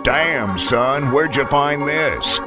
Damn, son, where'd you find this?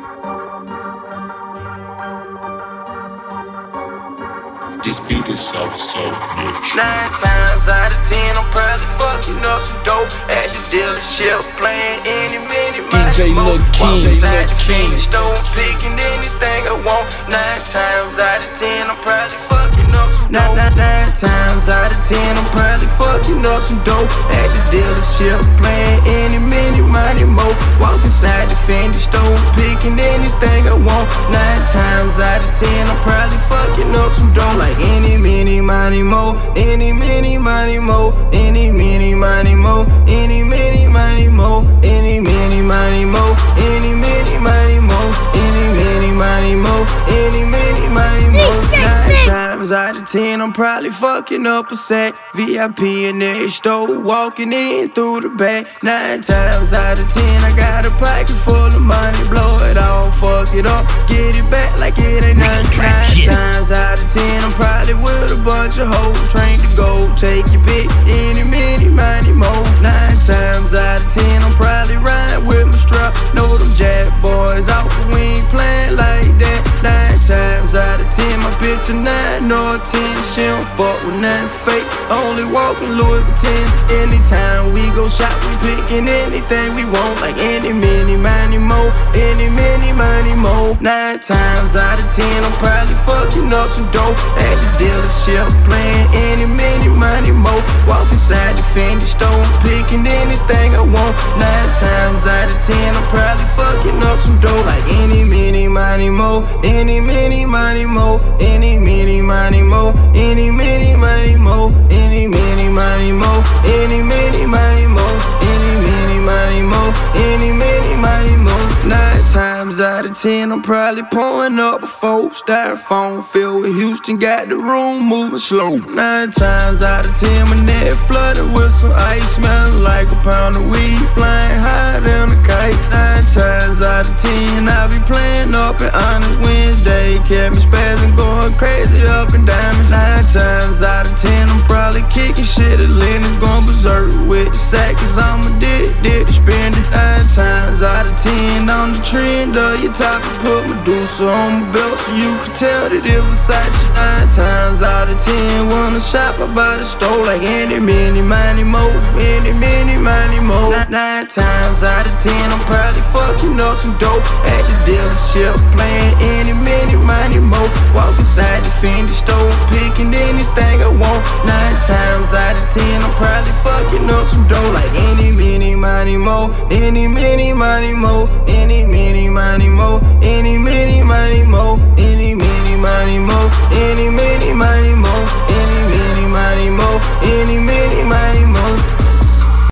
This beat is so bitch. 9 times out of 10, I'm probably fucking up some dope at the dealership, playing any minute. DJ Lil King, inside the finish store, picking anything I want. 9 times out of 10, I'm probably fucking up some dope. 9 times out of 10, I'm probably fucking up some dope at the dealership, playing any minute, money more. Walk inside the finish store, picking anything I want. 9 times out of 10, I'm probably fucking up some dope. Like any, mini, money, mo. Any, mini, money, mo. Any, mini, money, mo. Any, mini, money, mo. Any, mini, money, mo. Any, mini, money, mo. Any, mini, money, mo. Any, mini, money, mo. 9 times out of 10, I'm probably fucking up a set. VIP in the store, walking in through the back. 9 times out of 10, I got a pocket full of money. Blow it all, fuck it up, get it back like it ain't nothing. 9 times out of 10, I'm probably with a bunch of hoes, trained to go, take your pick, any, mini, money, mo. 9 times out of 10, I'm probably riding with my strap. Know them jack boys out, but we ain't playing like that. 9 times out of 10, my bitch a 9 or 10. She don't fuck with nothing fake, only walking Louis Vuitton. Anytime we go shop, we picking anything we want. Like any, mini, money, mo. Any, mini, money, mo. 9 times out of 10, I'm probably fucking up some dope at the dealership, playing any, mini, money, mo. Walk inside the Fendi store, picking anything I want. 9 times out of 10, I'm probably fucking up some dope. Like any, mini, money, mo. Any, mini, money, mo. Any, mini, money, mo. Any, mini, money, mo. Any, mini, money, mo. Any, mini, money, mo. Any, mini, money, mo. Any, mini, money, mo. 9 times out of 10, I'm probably pouring up a 4 styrofoam filled with Houston, got the room moving slow. 9 times out of 10, my neck flooded with some ice, smelling like a pound of weed, flying higher than a kite. 9 times out of 10, I be playing up in Honest Wednesday, kept me spazzing, going crazy up and down. 9 times out of 10, I'm probably kicking shit at Lennox, going berserk with the sack, cause I'm addicted to spending. 9 times out of 10, on the trend of your top, and put Medusa on my belt so you can tell that it Versace. 9 times out of 10, wanna shop about the store like any, mini, money, mo. Any, mini, money, mo. 9 times out of 10, I'm probably fucking up some dope at the dealership, playing any, mini, money, mo. Walk inside the Fendi store, picking anything I want. 9 times out of 10, I'm probably fucking up some dope like any, mini, money, mo. Any, mini, money, mo. Any, mini, money, mo. Any, mini, money, mo. Any,